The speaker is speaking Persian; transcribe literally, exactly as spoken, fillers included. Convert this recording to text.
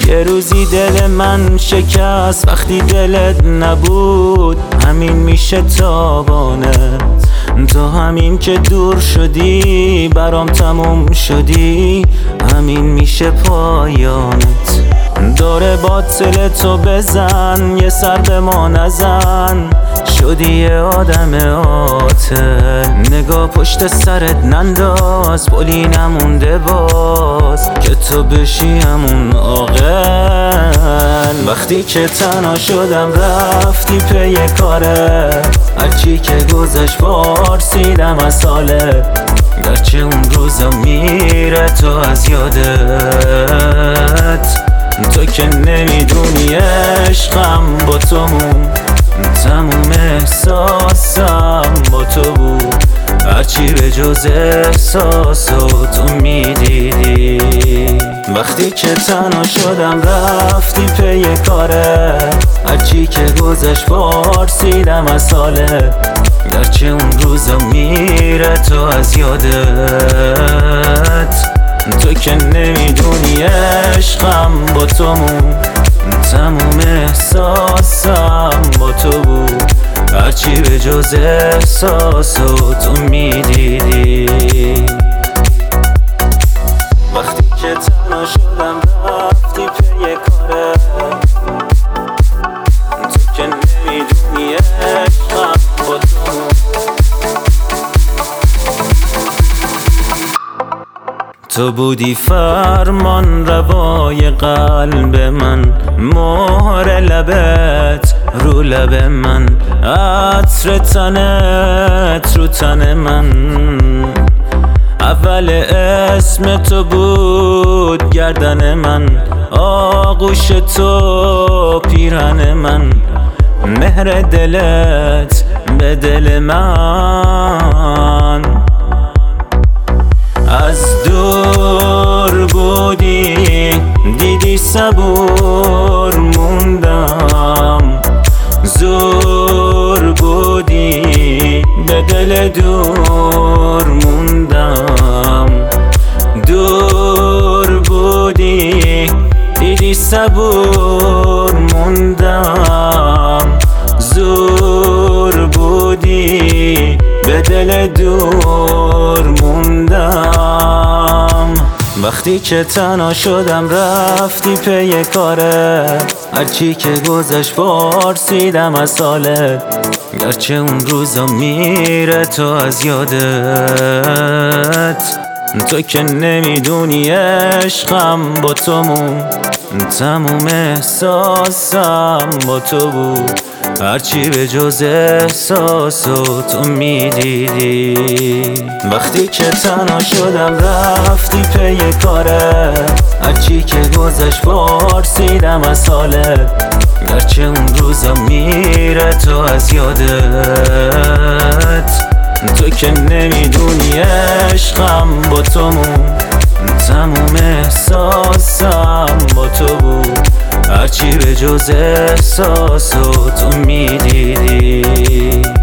یه روزی دل من شکست وقتی دلت نبود، همین میشه تابانه. تو همین که دور شدی برام تموم شدی، همین میشه پایانت. داره باطل تو بزن، یه سر به ما نزن، شدی یه آدم عاطل. نگاه پشت سرت ننداز، پلی نمونده باز که تو بشی همون عاقل. وقتی که تنها شدم رفتی پی کارت، هرچی که گذشت پارسیدم از حالت. گرچه اون روزا میره تو از یادت، تو که نمیدونی عشقم با تو مون، تموم احساسم با تو بود. هرچی به جز احساساتو میدیدی. وقتی که تنها شدم رفتی پی کارت، هرچی که گذشت پارسیدم از حالت. گرچه اون روزا میره تو از یادت، تو که نمیدونی عشقم با تو مون، تموم احساسم با تو بود. هرچی به جز احساساتو میدیدی. وقتی که تنها شدم رفتی پی کارت، تو که نمیدونی عشقم با تو مون. تو بودی فرمان روای قلب من، مهر لبت رو لب من، عطر تنت رو تن من. اول اسم تو بود گردن من، آغوش تو پیرهن من. مهر دلت به دل من، از دور بودی دیدی صبور موندم، زور بودی به دل دور موندم. دور بودی دیدی صبور موندم، زور بودی به دل دور موندم. وقتی که تنها شدم رفتی پی کارت، هرچی که گذشت پارسیدم از حالت. گرچه اون روزا میره تو از یادت، تو که نمیدونی عشقم با تو مون، تموم احساسم با تو بود. هرچی به جز احساساتو میدیدی. وقتی که تنها شدم رفتی پی کارت، هرچی که گذشت پارسیدم از حالت. گرچه اون روزا میره تو از یادت، تو که نمیدونی عشقم با تو مون، تموم احساسم با تو بود. هرچی به جز احساساتو میدیدی.